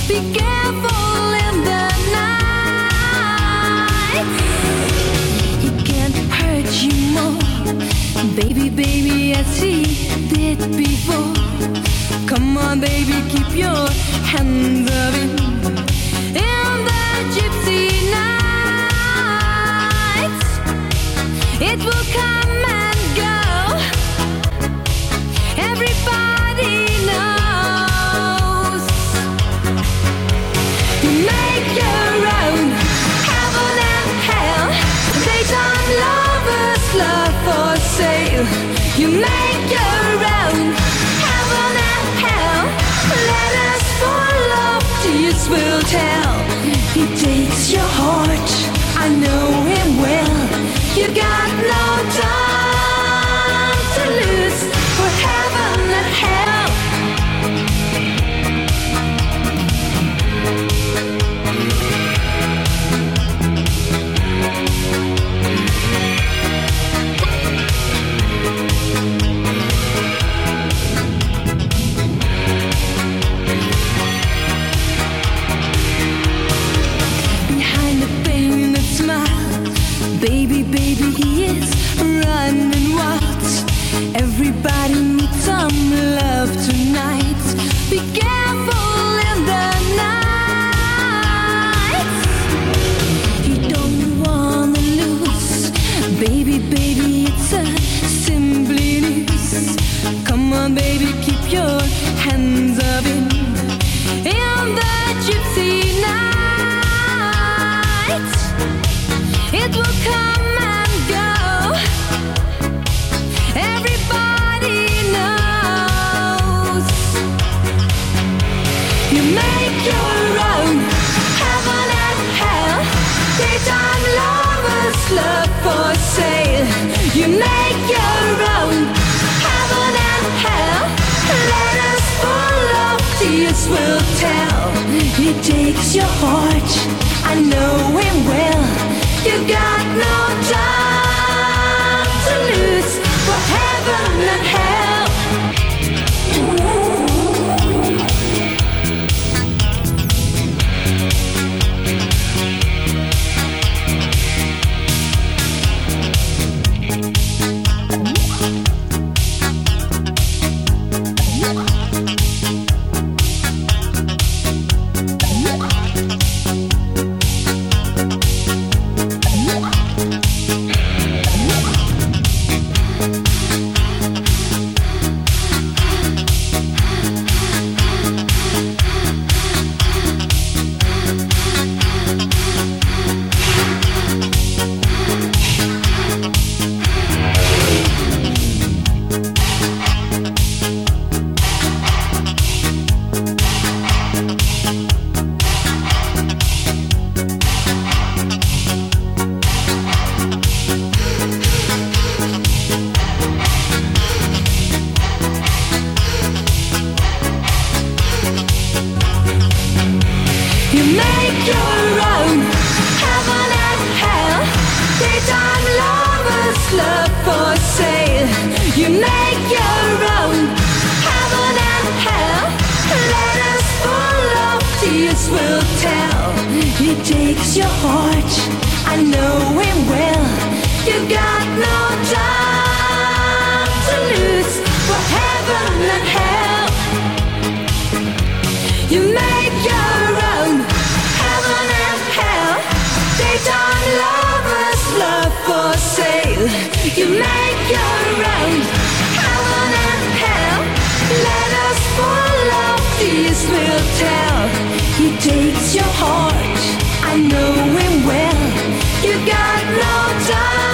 Be careful in the night. He can't hurt you more, baby, baby, as he did before. Come on, baby, keep your hands up in the gypsy night. It will come and go. Everybody knows. You make your own heaven and hell. Daytime lovers, love for sale. You make your own heaven and hell. Letters full of tears will tell. He takes your heart, I know him well. You got no time to lose for heaven and hell. Behind the painted smile, baby, baby, he is running wild. Everybody needs some love tonight. Be careful in the night. You don't wanna lose, baby, baby, it's a simply news. Come on, baby, keep your hands up in the gypsy night. It will come and go. Everybody knows. You make your own heaven and hell. Daytime lovers, love for sale. You make your own heaven and hell. Letters full of tears will tell. He takes your heart, I know him well. You got no time to lose for heaven and hell. You make your own heaven and hell. Daytime lovers, love for sale. You make your own heaven and hell. Letters full of tears will tell. He takes your heart, I know him well. You got no time to lose for heaven and hell. You make your own heaven and hell. Daytime lovers, love for sale. You make your own heaven and hell. Letters full of tears will tell. He takes your heart, I know him well. You got no time